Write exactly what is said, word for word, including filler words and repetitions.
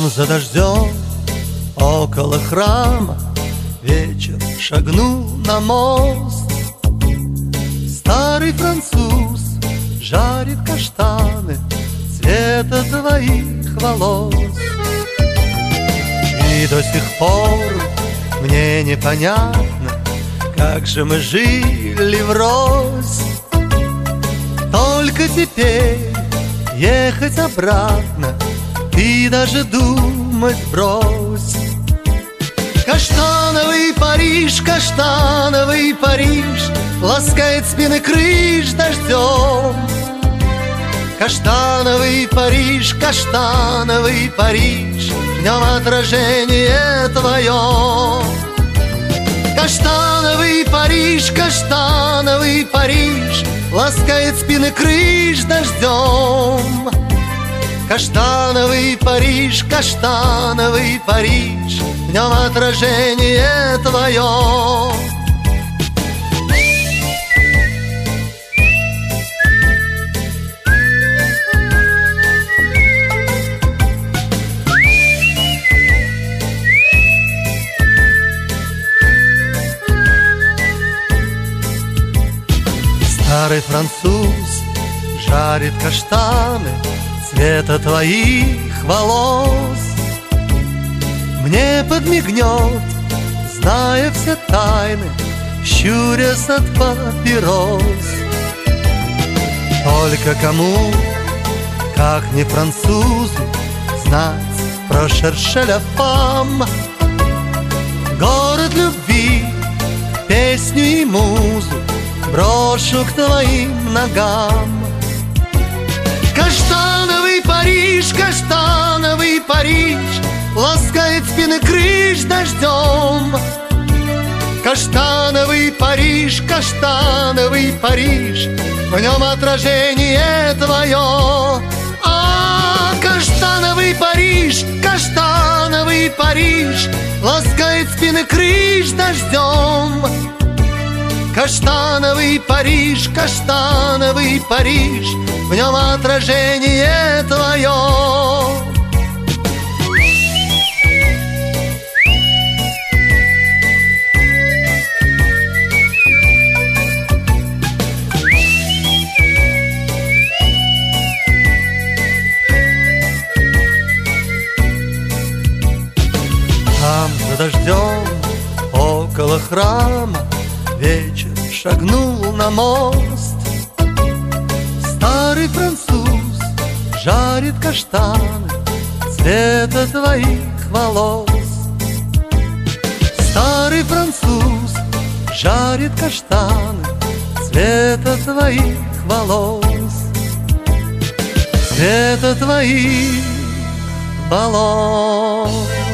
Там за дождем около храма вечер шагнул на мост. Старый француз жарит каштаны цвета твоих волос. И до сих пор мне непонятно, как же мы жили врозь. Только теперь ехать обратно ты даже думать брось. Каштановый Париж, каштановый Париж ласкает спины крыш дождем. Каштановый Париж, каштановый Париж, в нем отражение твое. Каштановый Париж, каштановый Париж ласкает спины крыш дождем. Каштановый Париж, каштановый Париж, в нем отражение твое. Старый француз жарит каштаны цвета твоих волос. Мне подмигнет, зная все тайны, щурясь от папирос. Только кому, как не французу, знать про Шершеля-Фам, город любви, песню и музу брошу к твоим ногам. Каштановый Париж, каштановый Париж ласкает спины крыш дождем. Каштановый Париж, каштановый Париж, в нем отражение твое. А, каштановый Париж, каштановый Париж ласкает спины крыш дождем. Каштановый Париж, каштановый Париж, в нем отражение твое. Там за дождем около храма вечер шагнул на мост. Старый француз жарит каштаны цвета твоих волос. Старый француз жарит каштаны цвета твоих волос. Цвета твоих волос.